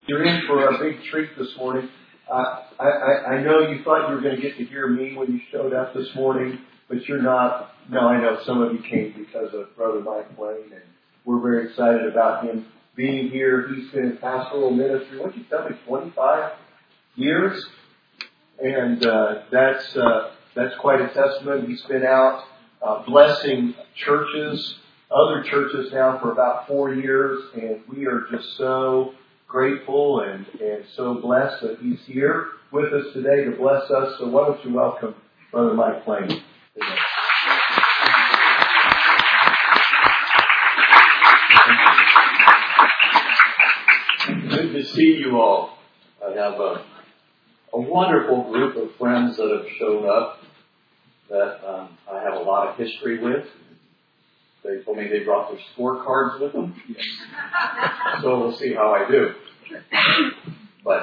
You're in for a big treat this morning. I know you thought you were going to get to hear me when you showed up this morning, but you're not. No, I know some of you came because of Brother Mike Blaine, and we're very excited about him being here. He's been in pastoral ministry. What you tell me, 25 years, and that's quite a testament. He's been out blessing churches, other churches now for about 4 years, and we are just so grateful and so blessed that he's here with us today to bless us. So why don't you welcome Brother Mike Blaine today. Good to see you all. I have a wonderful group of friends that have shown up that I have a lot of history with. They told me they brought their scorecards with them. So we'll see how I do. But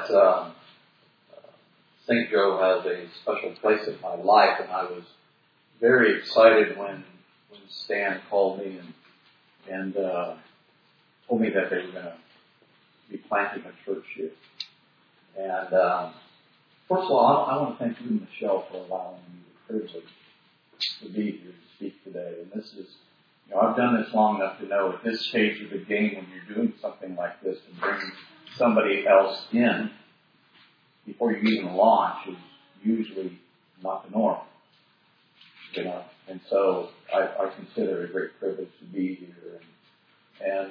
St. Joe has a special place in my life, and I was very excited when Stan called me and told me that they were going to be planting a church here. And first of all, I want to thank you, Michelle, for allowing me the privilege to be here to speak today. And this is, I've done this long enough to know at this stage of the game when you're doing something like this and bringing somebody else in before you even launch is usually not the norm. And so I consider it a great privilege to be here. And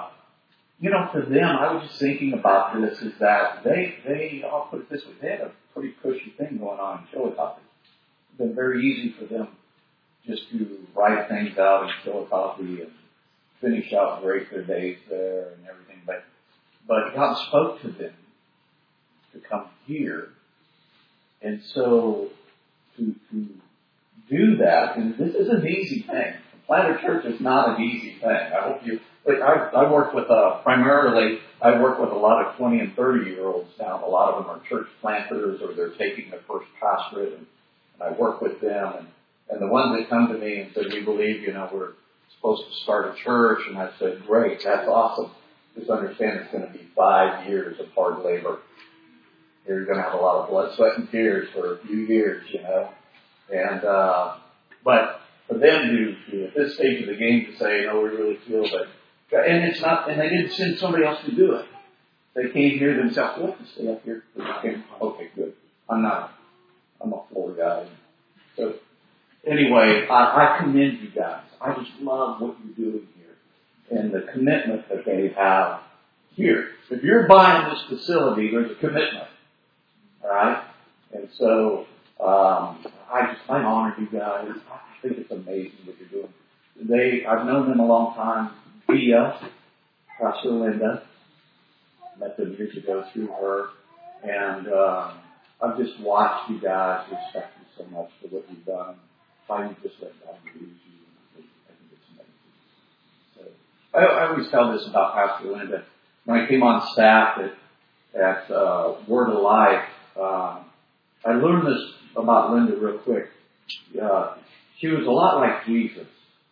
for them, I was just thinking about this, is that they I'll put it this way, they had a pretty cushy thing going on in Chillicothe. It's been very easy for them just to write things out in Chillicothe and finish out and break their days there and everything. But God spoke to them to come here. And so to do that, and this is an easy thing. Plant a church is not an easy thing. I hope you, I work with, primarily, I work with a lot of 20 and 30-year-olds now. A lot of them are church planters or they're taking their first pastorate, and I work with them. And the ones that come to me and say, we believe, we're supposed to start a church, and I said, great, that's awesome. Just understand it's going to be 5 years of hard labor. You're going to have a lot of blood, sweat, and tears for a few years, And, but for them to at this stage of the game to say, no, we really feel that, and it's not, and they didn't send somebody else to do it. They came here themselves. We'll have to stay up here. Okay, good. I'm a floor guy. So, anyway, I commend you guys. I just love what you're doing here and the commitment that they have here. If you're buying this facility, there's a commitment. All right? And so, I honor you guys. I think it's amazing what you're doing. I've known them a long time via Pastor Linda. Met them years ago through her. And I've just watched you guys, respect you so much for what you've done. How you just let God use you. I think it's amazing. So I always tell this about Pastor Linda. When I came on staff at Word of Life, I learned this about Linda real quick. She was a lot like Jesus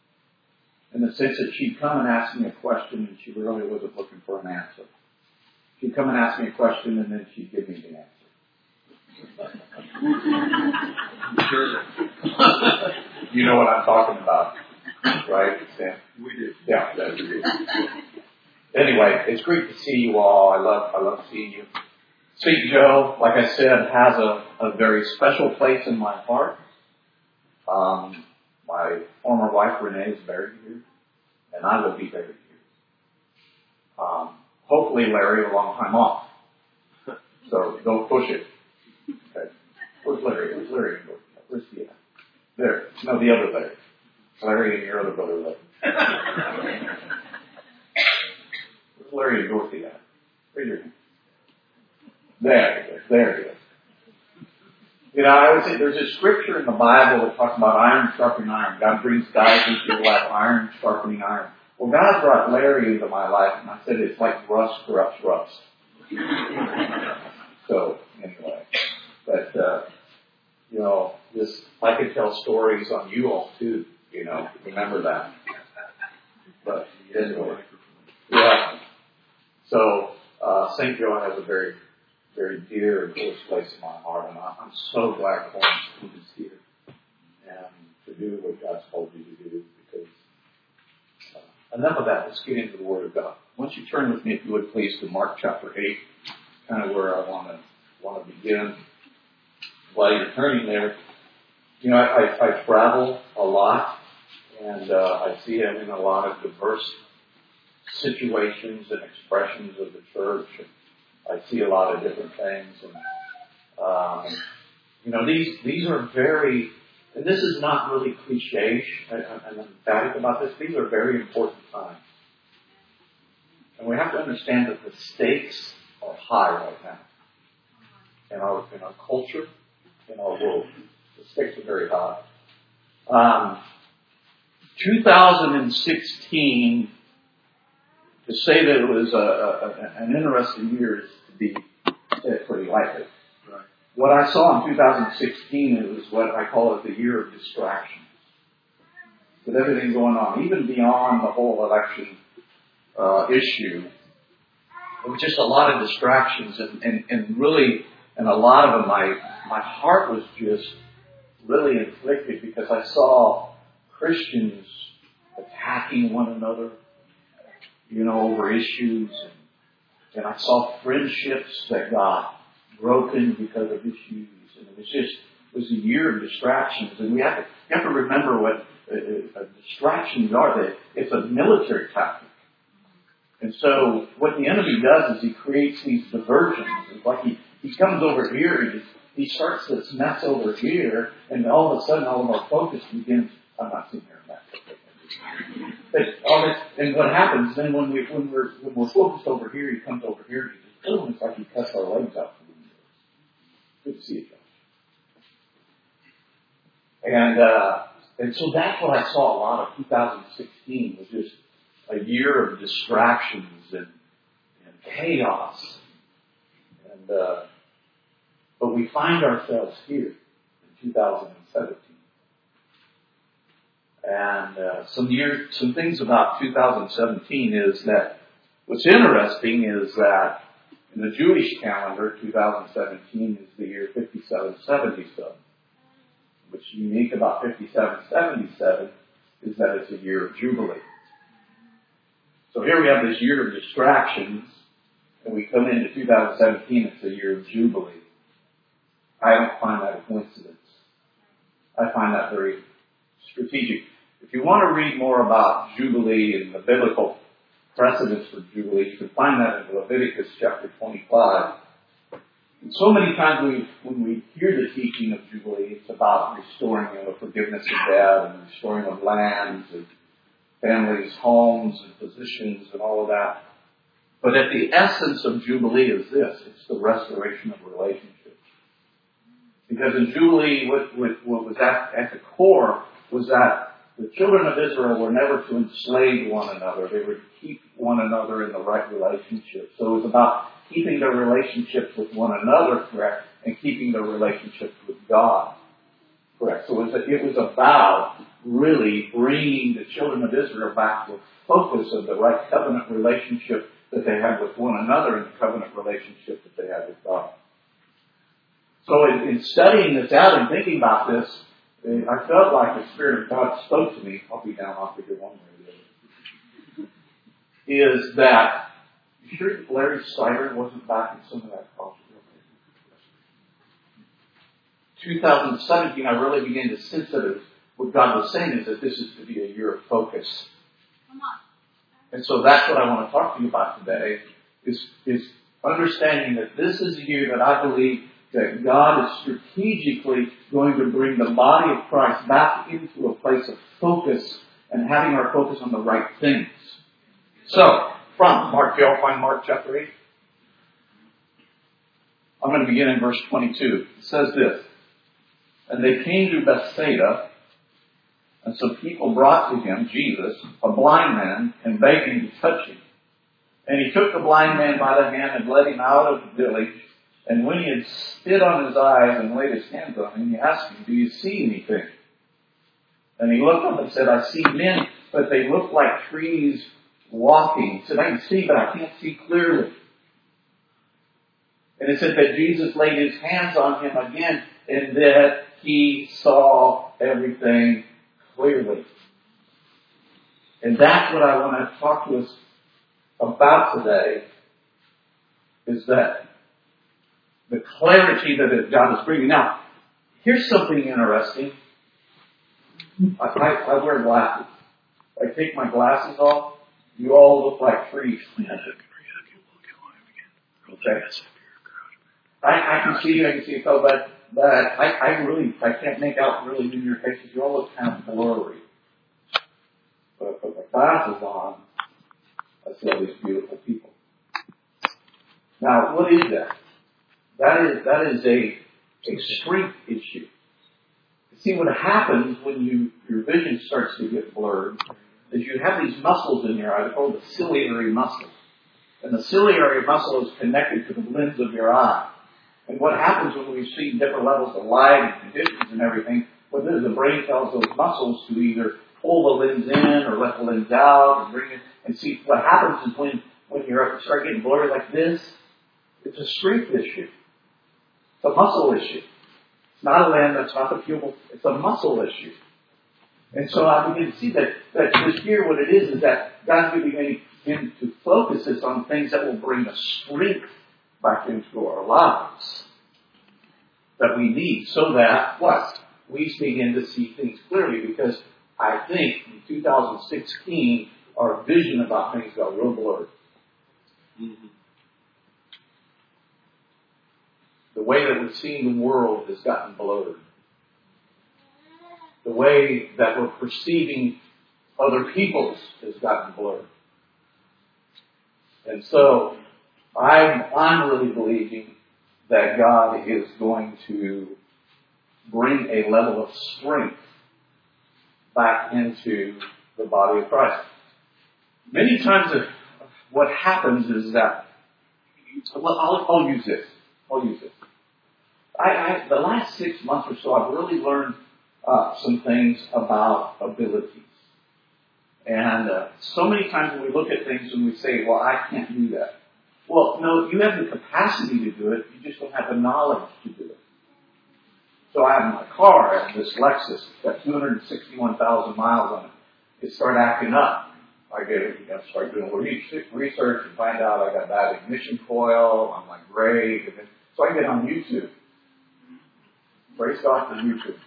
in the sense that she'd come and ask me a question and she really wasn't looking for an answer. She'd come and ask me a question and then she'd give me the answer. Sure. You know what I'm talking about, right, Sam? We do. Yeah, we do. Anyway, it's great to see you all. I love seeing you. St. Joe, like I said, has a very special place in my heart. My former wife, Renee, is buried here, and I will be buried here. Hopefully, Larry, a long time off. So don't push it. Okay. Where's Larry? Where's he at? There. No, the other Larry. Larry and your other brother, Larry. Where's Larry and Dorothy at? Raise your hand. There he is. I would say there's a scripture in the Bible that talks about iron sharpening iron. God brings guys into your life, iron sharpening iron. Well, God brought Larry into my life, and I said it's like rust corrupts rust. So, anyway. But, I could tell stories on you all too, remember that. But, anyway. Yeah. So, St. Joe has a very, very dear and close place in my heart, and I'm so glad Clarence is here and to do what God's called you to do. Because enough of that. Let's get into the Word of God. Why don't you turn with me, if you would, please, to Mark chapter 8, kind of where I want to begin. While you're turning there, you know, I travel a lot, and I see him in a lot of diverse situations and expressions of the church. And I see a lot of different things, and you know, these are very, and this is not really cliche. I'm emphatic about this. These are very important times, and we have to understand that the stakes are high right now in our culture, in our world. The stakes are very high. 2016, to say that it was an interesting year is to be said pretty lightly. Right. What I saw in 2016 was what I call it the year of distraction. With everything going on, even beyond the whole election issue, there was just a lot of distractions, and really, and a lot of them, my heart was just really inflicted because I saw Christians attacking one another, you know, over issues, and I saw friendships that got broken because of issues, and it was a year of distractions, and you have to remember what distractions are. That it's a military tactic, and so what the enemy does is he creates these diversions. It's like he comes over here, he starts this mess over here, and all of a sudden all of our focus begins. I'm not sitting here. But all this, and what happens then when we're focused over here, he comes over here. And it's like he cuts our legs out from under us. Good to see you, Josh. And so that's what I saw a lot of 2016 was just a year of distractions and chaos. And but we find ourselves here in 2017. And some things about 2017 is that what's interesting is that in the Jewish calendar, 2017 is the year 5777. What's unique about 5777 is that it's a year of Jubilee. So here we have this year of distractions, and we come into 2017, it's a year of Jubilee. I don't find that a coincidence. I find that very strategic. If you want to read more about Jubilee and the biblical precedents for Jubilee, you can find that in Leviticus chapter 25. And so many times when we hear the teaching of Jubilee, it's about restoring the forgiveness of debt and restoring of lands and families, homes and positions and all of that. But at the essence of Jubilee is this. It's the restoration of relationships. Because in Jubilee, what was at the core was that the children of Israel were never to enslave one another. They were to keep one another in the right relationship. So it was about keeping their relationships with one another correct and keeping their relationships with God correct. So it was about really bringing the children of Israel back to a focus of the right covenant relationship that they had with one another and the covenant relationship that they had with God. So in studying this out and thinking about this, I felt like the Spirit of God spoke to me. I'll be down off of here one way or the other. Is that, you sure that Larry Sider wasn't back in some of that culture? 2017, I really began to sense that what God was saying is that this is to be a year of focus. Come on. And so that's what I want to talk to you about today, is understanding that this is a year that I believe that God is strategically going to bring the body of Christ back into a place of focus and having our focus on the right things. So, from Mark, y'all find Mark chapter 8? I'm going to begin in verse 22. It says this, and they came to Bethsaida, and some people brought to him, Jesus, a blind man, and begged him to touch him. And he took the blind man by the hand and led him out of the village. And when he had spit on his eyes and laid his hands on him, he asked him, do you see anything? And he looked up and said, I see men, but they look like trees walking. He said, I can see, but I can't see clearly. And it said that Jesus laid his hands on him again and that he saw everything clearly. And that's what I want to talk to us about today, is that the clarity that God is bringing. Now, here's something interesting. I wear glasses. I take my glasses off, you all look like trees. Okay. I can see a fellow, but I can't make out really in your faces. You all look kind of blurry. But I put my glasses on, I see all these beautiful people. Now, what is that? That is a strength issue. See, what happens when your vision starts to get blurred is you have these muscles in your eye called the ciliary muscle. And the ciliary muscle is connected to the lens of your eye. And what happens when we see different levels of light and conditions and everything, what it is, the brain tells those muscles to either pull the lens in or let the lens out and bring it. And see, what happens is when you start getting blurry like this, it's a strength issue. It's a muscle issue. It's not a lens, it's not the pupil, it's a muscle issue. And so I begin to see that this here, what it is that God's going to begin to focus us on things that will bring a strength back into our lives that we need, so that what? We begin to see things clearly, because I think in 2016 our vision about things got real blurred. Mm-hmm. The way that we're seeing the world has gotten blurred. The way that we're perceiving other people's has gotten blurred. And so I'm really believing that God is going to bring a level of strength back into the body of Christ. Many times what happens is that, I'll use this. The last 6 months or so, I've really learned some things about abilities. And so many times when we look at things and we say, well, I can't do that. Well, no, you have the capacity to do it, you just don't have the knowledge to do it. So I have my car, I have this Lexus, it's got 261,000 miles on it. It started acting up. I start doing research and find out I got bad ignition coil on my grade. So I get on YouTube. Praise God for YouTube.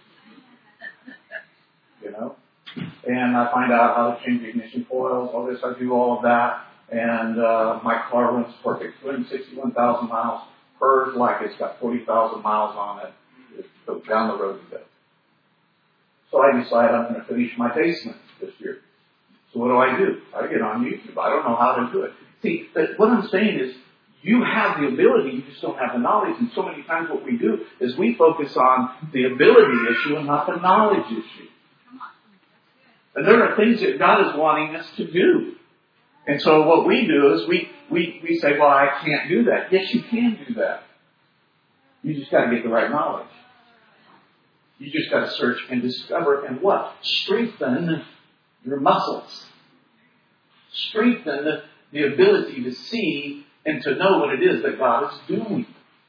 And I find out how to change ignition coils, all this, I do all of that. And my car runs perfect. 261,000 miles. Purrs like it's got 40,000 miles on it. It goes down the road to go. So I decide I'm going to finish my basement this year. So what do? I get on YouTube. I don't know how to do it. See, what I'm saying is, you have the ability, you just don't have the knowledge. And so many times what we do is we focus on the ability issue and not the knowledge issue. And there are things that God is wanting us to do. And so what we do is we say, well, I can't do that. Yes, you can do that. You just got to get the right knowledge. You just got to search and discover and what? Strengthen your muscles. Strengthen the ability to see and to know what it is that God is doing.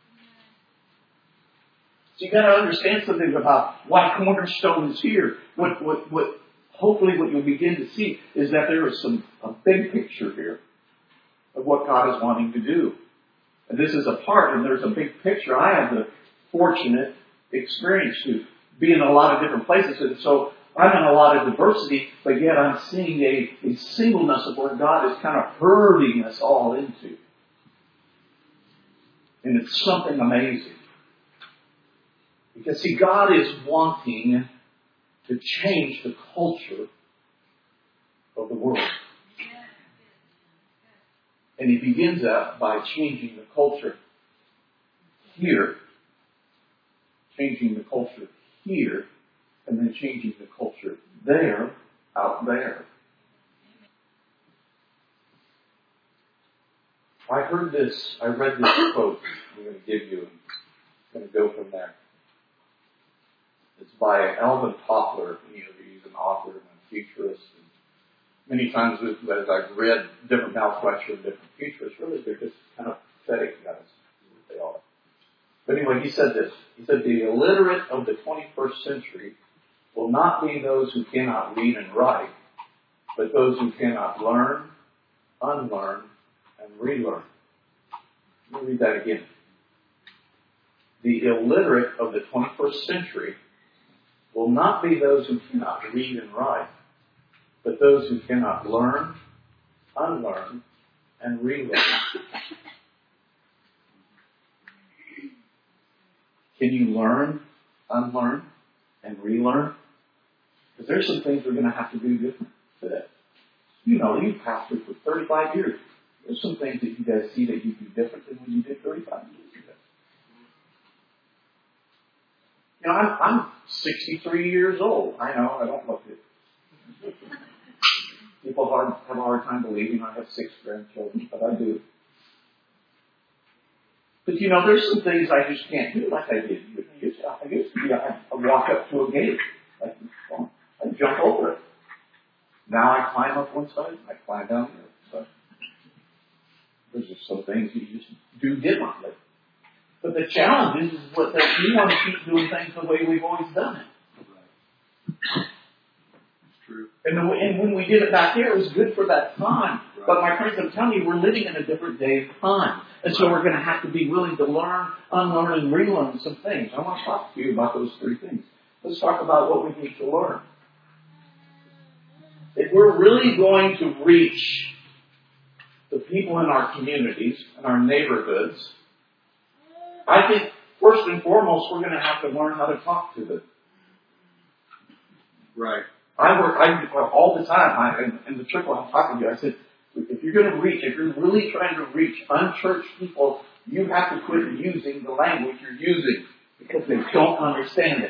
So you got to understand something about why Cornerstone is here. Hopefully what you'll begin to see is that there is a big picture here of what God is wanting to do. And this is a part, and there's a big picture. I have the fortunate experience to be in a lot of different places, and so I'm in a lot of diversity, but yet I'm seeing a singleness of where God is kind of herding us all into. And it's something amazing. Because see, God is wanting to change the culture of the world. And He begins that by changing the culture here, changing the culture here, and then changing the culture there, out there. I read this quote I'm going to give you, and I'm going to go from there. It's by Alvin Toffler. He's an author and a futurist. And many times as I've read different Southwestern, different futurists, really they're just kind of pathetic guys, is what they are. But anyway, he said this. He said, the illiterate of the 21st century will not be those who cannot read and write, but those who cannot learn, unlearn, and relearn. Let me read that again. The illiterate of the 21st century will not be those who cannot read and write, but those who cannot learn, unlearn, and relearn. Can you learn, unlearn, and relearn? Because there's some things we're going to have to do different today. You know, you've pastored for 35 years. There's some things that you guys see that you do different than when you did 35 years ago. You know, I'm 63 years old. I know, I don't look it. People have a hard time believing I have 6 grandchildren, but I do. But you know, there's some things I just can't do like I did. I used to be, I walk up to a gate. I jump over it. Now I climb up one side, I climb down the other side. There's just some things you just do differently. But the challenge is that we want to keep doing things the way we've always done it. Right. It's true. And when we did it back here, it was good for that time. Right. But my friends, I'm telling you, we're living in a different day of time. And so we're going to have to be willing to learn, unlearn, and relearn some things. I want to talk to you about those 3 things. Let's talk about what we need to learn. If we're really going to reach the people in our communities and our neighborhoods, I think first and foremost we're going to have to learn how to talk to them. Right. I work all the time. In the church while I'm talking to you, I said, if you're going to reach, if you're really trying to reach unchurched people, you have to quit using the language you're using because they don't understand it.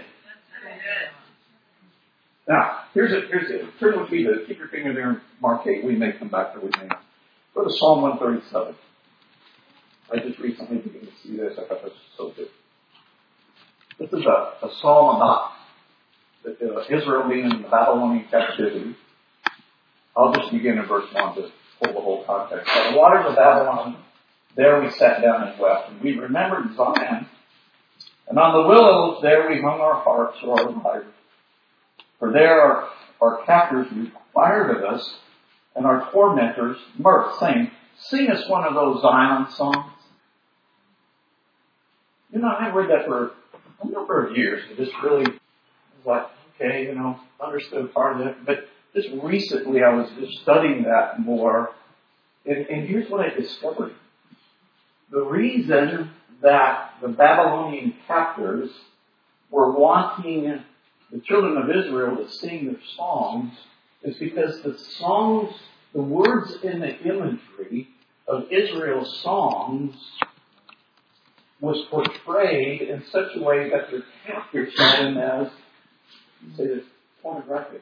Now, here's it. Turn with me to keep your finger there and mark 8. We may come back to it. Go to Psalm 137. I just recently began to see this. I thought this was so good. This is a psalm about Israel being in the Babylonian captivity. I'll just begin in verse 1 to pull the whole context. By the waters of Babylon, there we sat down and wept, and we remembered Zion. And on the willows there we hung our harps or our lyres. For there our captors required of us, and our tormentors mirth, saying, sing us one of those Zion songs. You know, I've read that for a number of years. It just really was like, okay, you know, understood part of it. But just recently I was just studying that more. And here's what I discovered. The reason that the Babylonian captors were wanting the children of Israel to sing their songs is because the songs, the words in the imagery of Israel's songs was portrayed in such a way that their captors saw them as, say this, pornographic.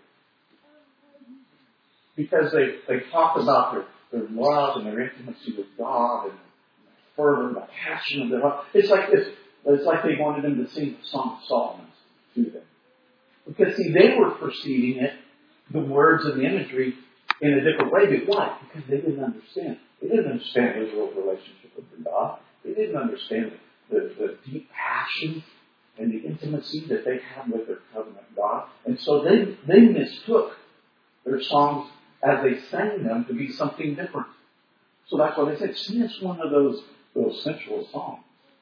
Because they talked about their love and their intimacy with God and the fervor, the passion of their love. It's like this. It's like they wanted them to sing the Song of Solomon to them. Because, see, they were perceiving it, the words and the imagery, in a different way. But why? Because they didn't understand. They didn't understand Israel's relationship with their God. They didn't understand the deep passion and the intimacy that they had with their covenant God. And so they mistook their songs as they sang them to be something different. So that's why they said, sing us one of those sensual songs.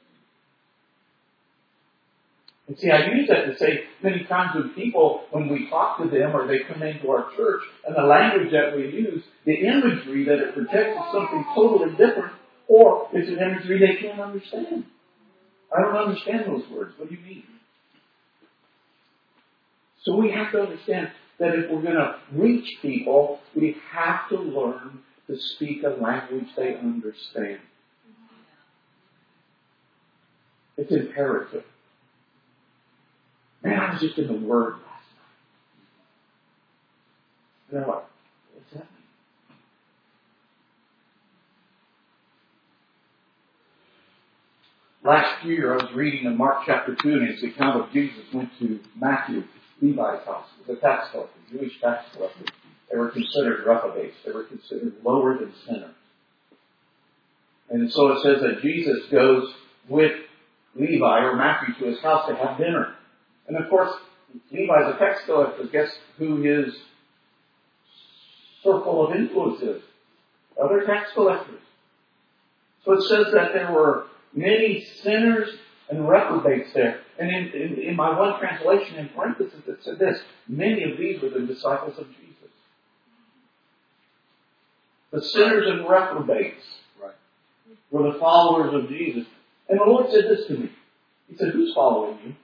And see, I use that to say many times with people, when we talk to them or they come into our church, and the language that we use, the imagery that it projects is something totally different, or it's an imagery they can't understand. I don't understand those words. What do you mean? So we have to understand that if we're going to reach people, we have to learn to speak a language they understand. It's imperative. Man, I was just in the Word last night. And they're like, what's that mean? Last year I was reading in Mark chapter 2, and it's the account of Jesus went to Matthew, Levi's house. It was a tax collector, Jewish tax collector. They were considered reprobates. They were considered lower than sinners. And so it says that Jesus goes with Levi or Matthew to his house to have dinner. And of course, Levi's a tax collector. Guess who his circle of influence is? Other tax collectors. So it says that there were many sinners and reprobates there. And in my one translation in parentheses, it said this: many of these were the disciples of Jesus. The sinners and reprobates were the followers of Jesus. And the Lord said this to me. He said, who's following you?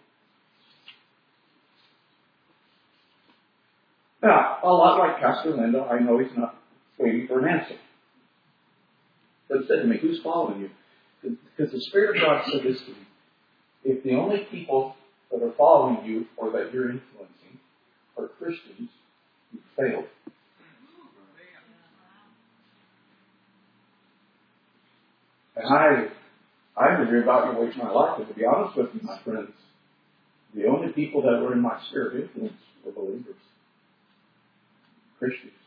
Now, a lot like Pastor Linda, I know he's not waiting for an answer. But he said to me, who's following you? Because the Spirit of God said this to me. If the only people that are following you or that you're influencing are Christians, you failed. And I had to reevaluate my life, and to be honest with you, my friends, the only people that were in my sphere of influence were believers. Christians.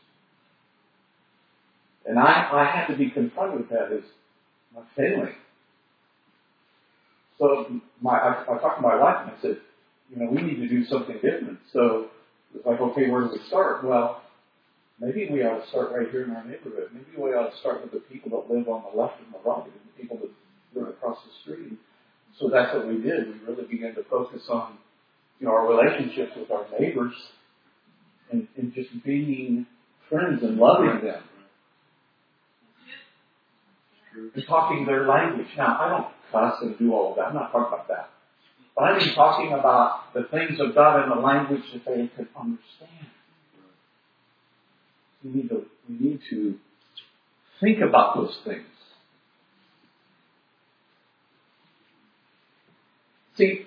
And I had to be confronted with that as my failing. So I talked to my wife and I said, we need to do something different. So it's like, okay, where do we start? Well, maybe we ought to start right here in our neighborhood. Maybe we ought to start with the people that live on the left and the right, and the people that live across the street. So that's what we did. We really began to focus on, our relationships with our neighbors and just being friends and loving them. And talking their language. Now, I don't cuss and do all of that. I'm not talking about that. But I'm talking about the things of God in the language that they could understand. We need to think about those things. See,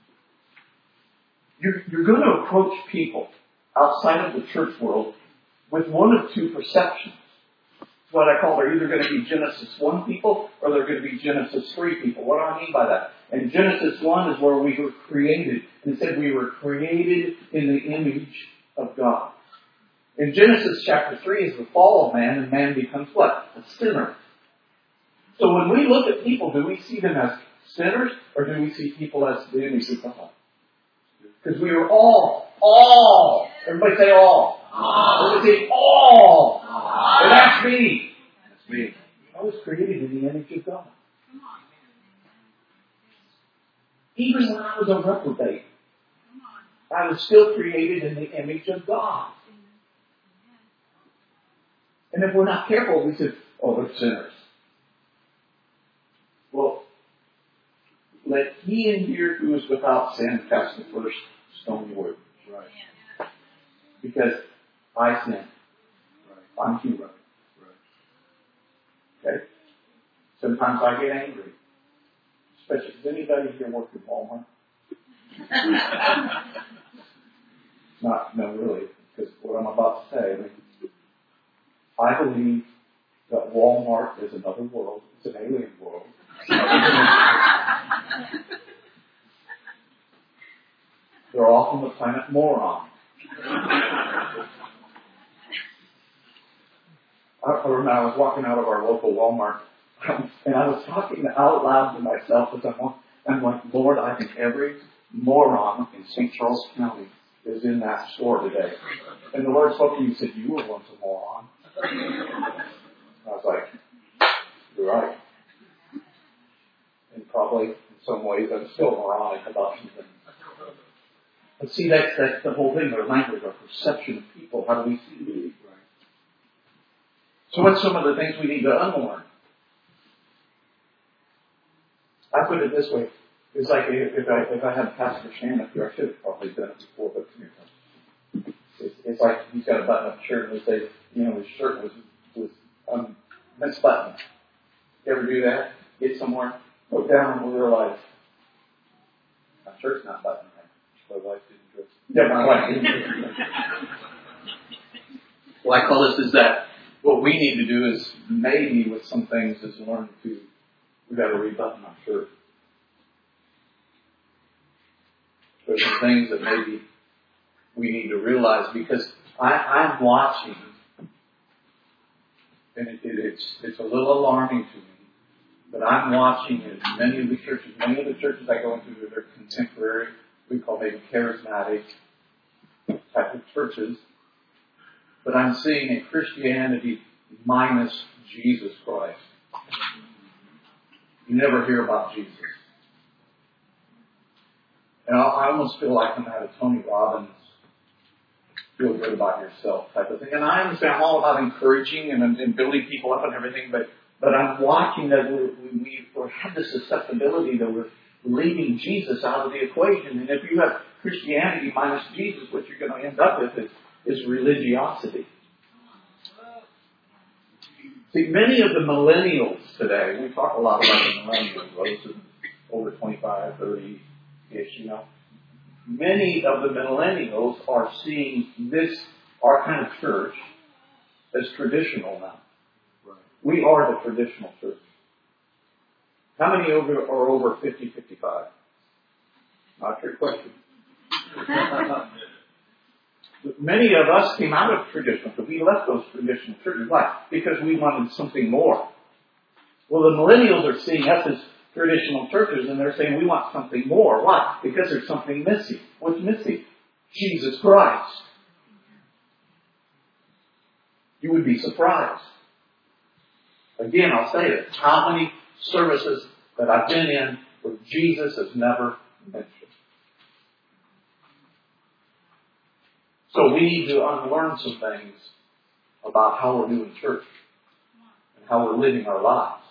you're going to approach people outside of the church world with one of two perceptions. It's what I call they're either going to be Genesis 1 people or they're going to be Genesis 3 people. What do I mean by that? And Genesis 1 is where we were created. It said we were created in the image of God. In Genesis chapter 3 is the fall of man, and man becomes what? A sinner. So when we look at people, do we see them as sinners, or do we see people as the image of God? Because we are all. Everybody say all. Everybody say all. And that's me. That's me. I was created in the image of God. Even when I was a reprobate, I was still created in the image of God. And if we're not careful, we say, oh, they're sinners. Well, let he in here who is without sin cast the first stone word. Right. Because I sin. Right. I'm human. Right. Okay? Sometimes I get angry. Especially, does anybody here work at Walmart? No, really. Because what I'm about to say, I believe that Walmart is another world. It's an alien world. They're all from the planet Moron. I remember I was walking out of our local Walmart, and I was talking out loud to myself as I'm like, Lord, I think every moron in St. Charles County is in that store today. And the Lord spoke to me and said, you were once a moron. I was like, you're right. And probably in some ways I'm still moronic about some things. But see, that's the whole thing, our language, our perception of people. How do we see them? So what's some of the things we need to unlearn? I put it this way. It's like if I had Pastor Shannon up here, I should have probably done it before, but it's like he's got a button-up shirt and we say, his shirt was misbuttoned. You ever do that? Get somewhere, look down and we'll realize my shirt's not buttoned right. My wife didn't dress. Yeah, my wife didn't dress. Well, I call this is that what we need to do is maybe with some things is learn to, we've got to rebutton our shirt. There's some things that maybe we need to realize because I'm watching, and it's a little alarming to me But I'm watching as many of the churches I go into, they're contemporary, we call maybe charismatic type of churches. But I'm seeing a Christianity minus Jesus Christ. You never hear about Jesus. And I almost feel like I'm at a Tony Robbins feel good about yourself type of thing. And I understand I'm all about encouraging and building people up and everything, but I'm watching that we have the susceptibility that we're leaving Jesus out of the equation. And if you have Christianity minus Jesus, what you're going to end up with is religiosity. See, many of the millennials today, we talk a lot about the millennials, those over 25, 30-ish, you know. Many of the millennials are seeing our kind of church, as traditional now. Right. We are the traditional church. How many are over 50, 55? Not your question. Many of us came out of traditional, but we left those traditional churches. Why? Because we wanted something more. Well, the millennials are seeing us as traditional churches, and they're saying we want something more. Why? Because there's something missing. What's missing? Jesus Christ. You would be surprised. Again, I'll say it. How many services that I've been in where Jesus is never mentioned? So we need to unlearn some things about how we're doing church and how we're living our lives.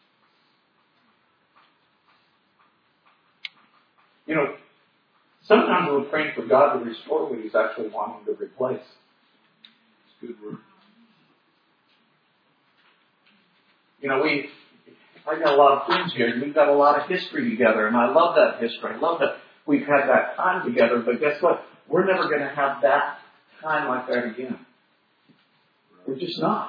You know, sometimes we're praying for God to restore what He's actually wanting to replace. It's a good word. You know, I got a lot of friends here, and we've got a lot of history together, and I love that history. I love that we've had that time together, but guess what? We're never going to have that time like that again. We're just not.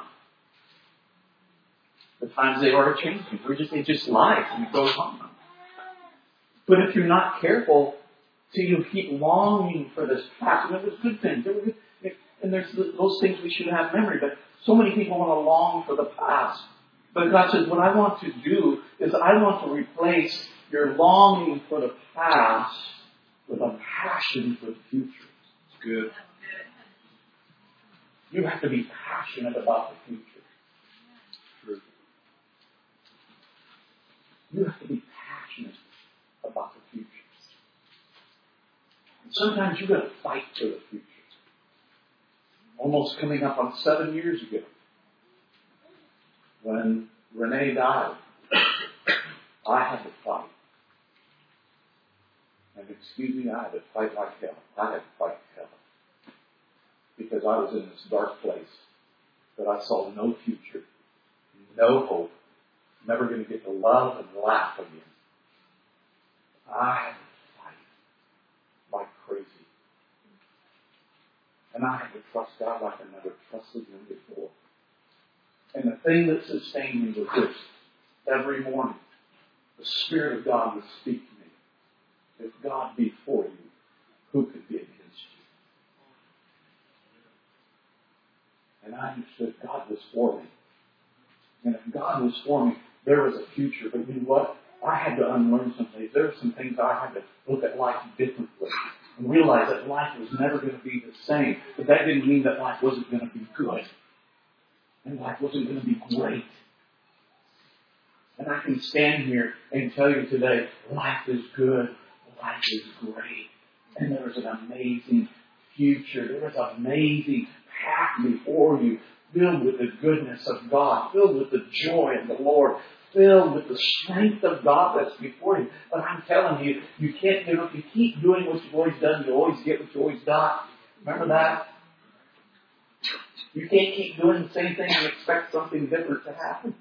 The times they are changing. It's just life, and it goes on. But if you're not careful, so you keep longing for this past. And there's good things. And there's those things we should have memory. But so many people want to long for the past. But God says, what I want to do is I want to replace your longing for the past with a passion for the future. It's good. You have to be passionate about the future. True. You have to be passionate about the future. And sometimes you've got to fight for the future. Almost coming up on 7 years ago, when Renee died, I had to fight. And excuse me, I had to fight like hell. I had to fight hell. Because I was in this dark place that I saw no future, no hope, never going to get to love and laugh again. I had to fight like crazy. And I had to trust God like I never trusted Him before. And the thing that sustained me was this. Every morning, the Spirit of God would speak to me. If God be for you, who could be against you? And I understood God was for me. And if God was for me, there was a future. But you know what? I had to unlearn some things. There were some things I had to look at life differently. And realize that life was never going to be the same. But that didn't mean that life wasn't going to be good. And life wasn't going to be great. And I can stand here and tell you today, life is good. Life is great. And there is an amazing future. There is an amazing path before you, filled with the goodness of God, filled with the joy of the Lord, filled with the strength of God that's before you. But I'm telling you, you can't, if you keep doing what you've always done, you always get what you always got. Remember that? You can't keep doing the same thing and expect something different to happen.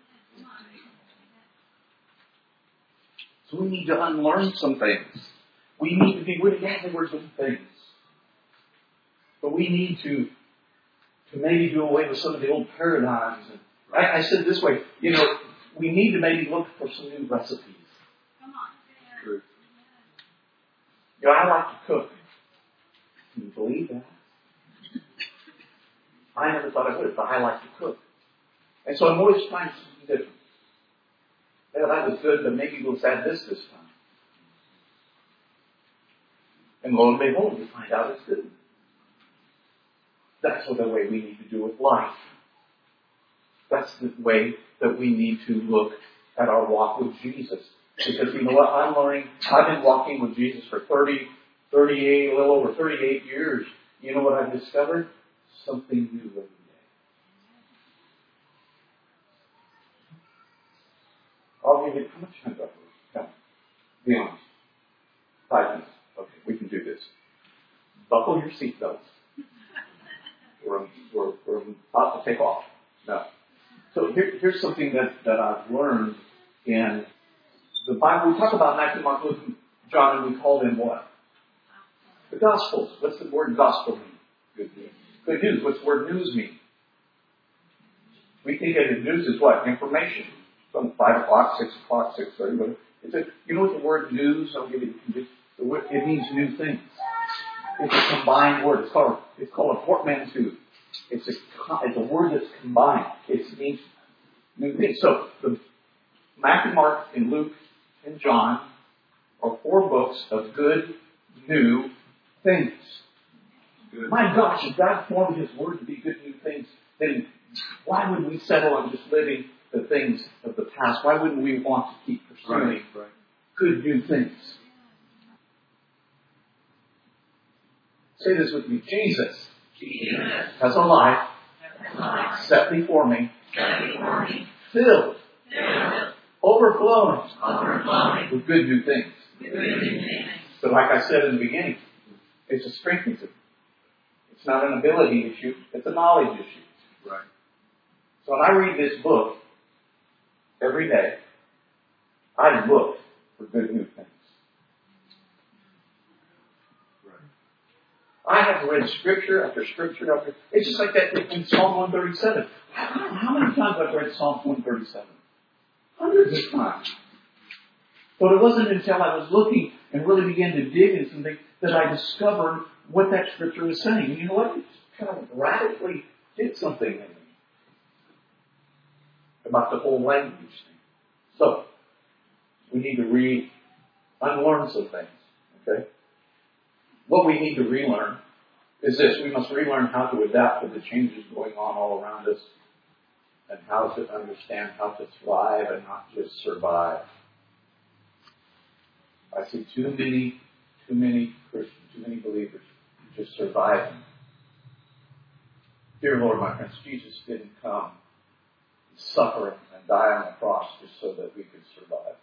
So we need to unlearn some things. We need to be, we're doing things. But we need to maybe do away with some of the old paradigms. And I said this way, we need to maybe look for some new recipes. Come on. True. I like to cook. Can you believe that? I never thought I would, but I like to cook. And so I'm always trying something different. Yeah, that was good, but maybe we'll add this time. And lo and behold, we find out it's good. That's the way we need to do with life. That's the way that we need to look at our walk with Jesus. Because you know what? I'm learning, I've been walking with Jesus for 38, a little over 38 years. You know what I've discovered? Something new every day. I'll give you, how much time do I have? Come on. Be honest. 5 minutes. Okay, we can do this. Buckle your seatbelts. We're about to take off. No. So here's something that I've learned in the Bible. We talk about Matthew, Mark, Luke, and John, and we call them what? The Gospels. What's the word gospel mean? Good news. Good news. What's the word news mean? We think of news as what? Information. From 5 o'clock, 6 o'clock, 6:30, whatever. You know what the word news? I'll give you the word. It means new things. It's a combined word. It's called a portmanteau. It's a word that's combined. It means new things. So Matthew, Mark, and Luke, and John are 4 books of good, new things. Good. My gosh, if God formed His Word to be good, new things, then why would we settle on just living the things of the past? Why wouldn't we want to keep pursuing good, new things? Say this with me. Jesus has a life set before me, filled, overflowing with good new things. But like I said in the beginning, it's a strength issue. It's not an ability issue. It's a knowledge issue. Right. So when I read this book every day, I look for good new things. I have read scripture after scripture after. It's just like that in Psalm 137. How many times I've read Psalm 137? Hundreds of times. But it wasn't until I was looking and really began to dig into something that I discovered what that scripture was saying. And you know what? It kind of radically did something in me about the whole language thing. So, we need to unlearn some things. Okay? What we need to relearn is this. We must relearn how to adapt to the changes going on all around us and how to understand how to thrive and not just survive. I see too many Christians, too many believers just surviving. Dear Lord, my friends, Jesus didn't come and suffer and die on the cross just so that we could survive.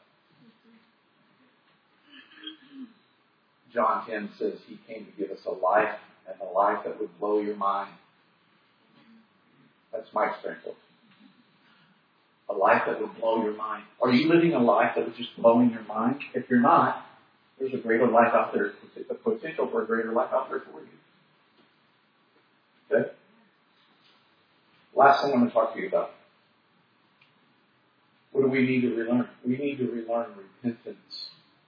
John 10 says He came to give us a life, and a life that would blow your mind. That's my experience. A life that would blow your mind. Are you living a life that is just blowing your mind? If you're not, there's a greater life out there. There's a potential for a greater life out there for you. Okay? Last thing I'm going to talk to you about. What do we need to relearn? We need to relearn repentance.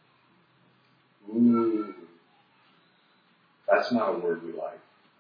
Ooh. That's not a word we like.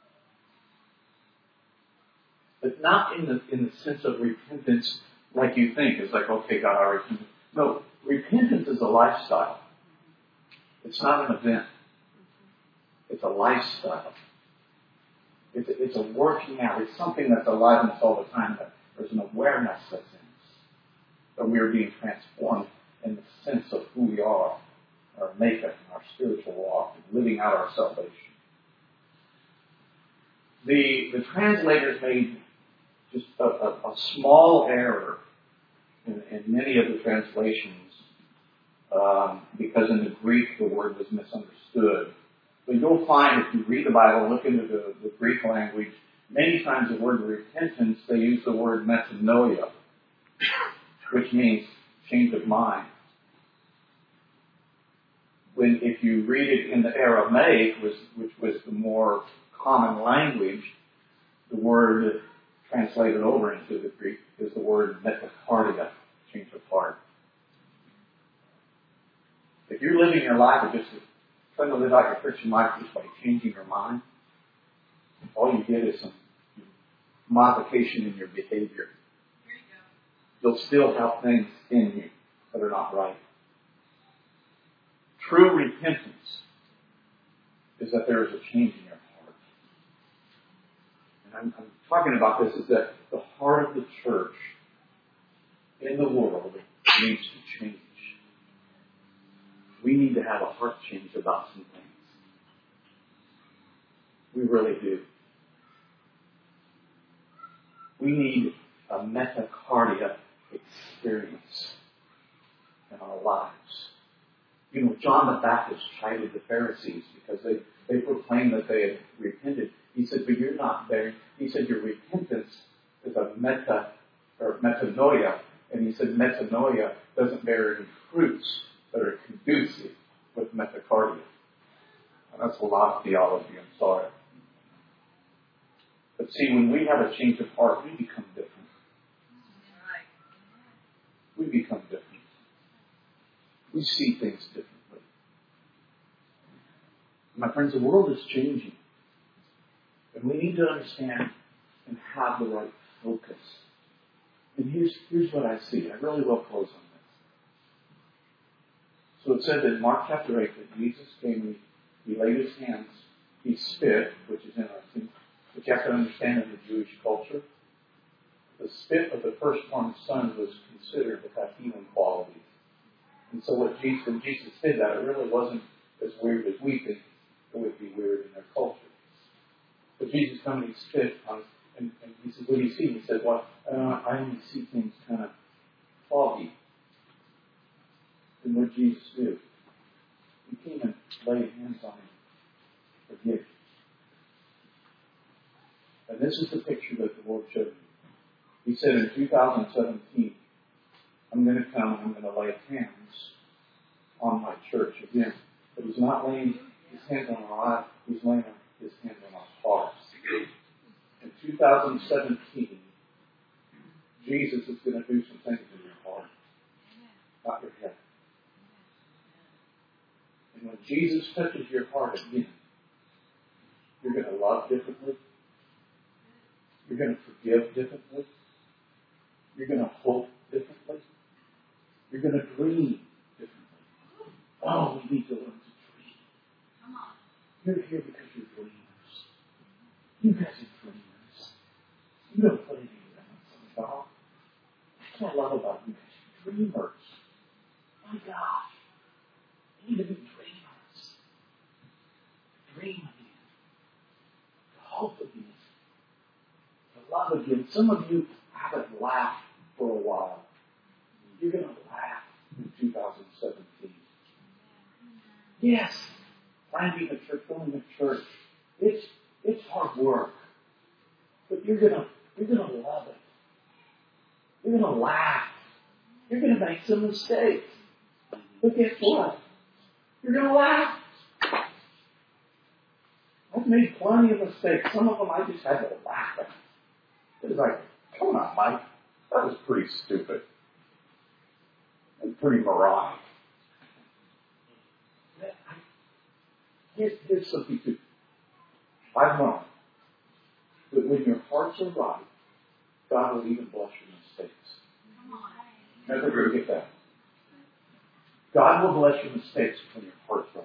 But not in the sense of repentance like you think. It's like, okay, God, I repent. No, repentance is a lifestyle. It's not an event. It's a lifestyle. It's a working out. It's something that's alive in us all the time. That there's an awareness that's in us. That we are being transformed in the sense of who we are, our makeup, and our spiritual walk, and living out our salvation. The translators made just a small error in many of the translations because in the Greek the word was misunderstood. But you'll find if you read the Bible and look into the Greek language, many times the word repentance, they use the word metanoia, which means change of mind. If you read it in the Aramaic, which was the more common language, the word translated over into the Greek is the word metacardia, change of heart. If you're living your life or just trying to live out your Christian life just by changing your mind, all you get is some modification in your behavior. You'll still have things in you. that are not right. True repentance is that there is a change in your heart. And I'm talking about this is that the heart of the church in the world needs to change. We need to have a heart change about some things. We really do. We need a metacardia experience in our lives. You know, John the Baptist chided the Pharisees because they proclaimed that they had repented. He said, but you're not there. He said, your repentance is a metanoia. And he said, metanoia doesn't bear any fruits that are conducive with metacardia. And that's a lot of theology, I'm sorry. But see, when we have a change of heart, we become different. We become different. We see things differently. My friends, the world is changing. And we need to understand and have the right focus. And here's what I see. I really will close on this. So it said in Mark chapter 8 that Jesus came and he laid his hands, he spit, which is interesting. But you have to understand in the Jewish culture, the spit of the firstborn son was considered to have healing qualities. And so when Jesus did that, it really wasn't as weird as we think it would be weird in their culture. But Jesus came and he spit on, and he said, what do you see? And he said, well, I only see things kind of foggy. And what did Jesus do? He came and laid hands on him. Forgive. And this is the picture that the Lord showed me. He said in 2017, I'm going to come and I'm going to lay hands on my church again. But he's not laying his hands on our life, he's laying his hands on our hearts. In 2017, Jesus is going to do some things in your heart, not your head. And when Jesus touches your heart again, you're going to love differently. You're going to forgive differently. You're going to hope differently. You're going to dream differently. Oh, we need to learn to dream. Come on. You're here because you're dreamers. You guys are dreamers. You don't play any games, God. That's what I love about you guys. You're dreamers. My gosh. You need to be dreamers. Dream again. Hope again. Love again. Some of you haven't laughed for a while. You're going to laugh in 2017. Yes, finding a church, going to church. It's hard work, but you're gonna love it. You're gonna laugh. You're gonna make some mistakes, but guess what? You're gonna laugh. I've made plenty of mistakes. Some of them I just had to laugh at. It was like, come on, Mike. That was pretty stupid. And pretty moronic. Here's something too. I've known that when your hearts are right, God will even bless your mistakes. Never forget that. God will bless your mistakes when your heart's right.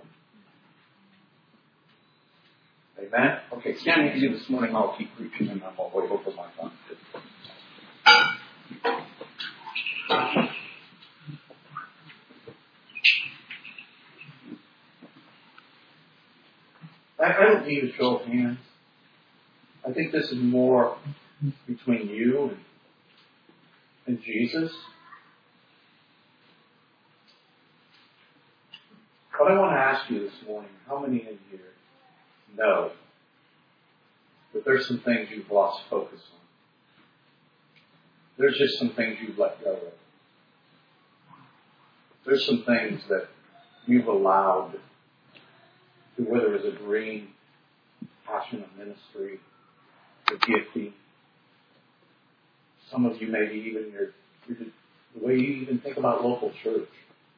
Amen? Okay, stand with you this morning. I'll keep preaching and I'm going to wait over my time. I don't need a show of hands. I think this is more between you and Jesus. But I want to ask you this morning, how many in here know that there's some things you've lost focus on? There's just some things you've let go of. There's some things that you've allowed to whether it's a dream, passion of ministry, or gifting. Some of you maybe even the way you even think about local church.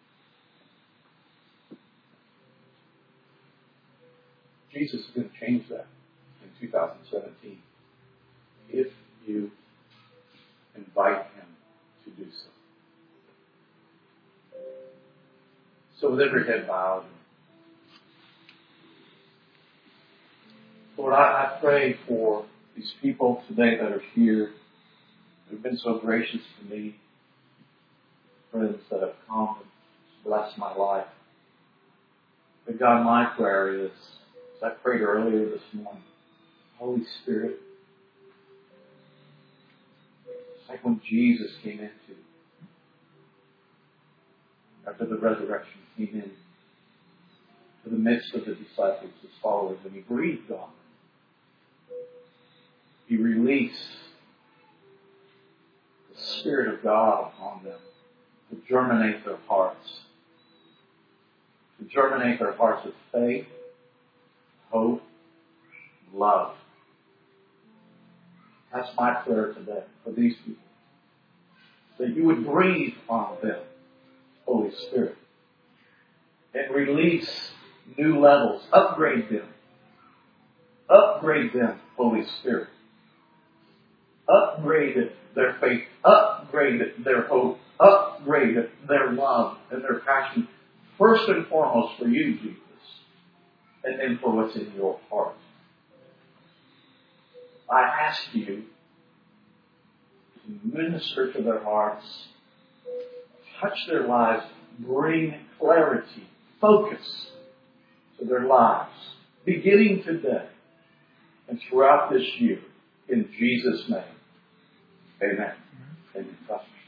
Jesus is going to change that in 2017 if you invite Him to do so. So with every head bowed, Lord, I pray for these people today that are here who've been so gracious to me, friends that have come and blessed my life. But God, my prayer is, as I prayed earlier this morning, Holy Spirit, it's like when Jesus came into, after the resurrection, came in to the midst of the disciples, his followers, and he breathed on them. He released the Spirit of God upon them to germinate their hearts. To germinate their hearts with faith, hope, love. That's my prayer today for these people. That you would breathe on them, Holy Spirit, and release new levels. Upgrade them. Upgrade them, Holy Spirit. Upgrade their faith. Upgrade their hope. Upgrade their love and their passion. First and foremost for you, Jesus. And then for what's in your heart. I ask you to minister to their hearts. Touch their lives. Bring clarity, focus to their lives. Beginning today and throughout this year. In Jesus' name. Amen. Amen.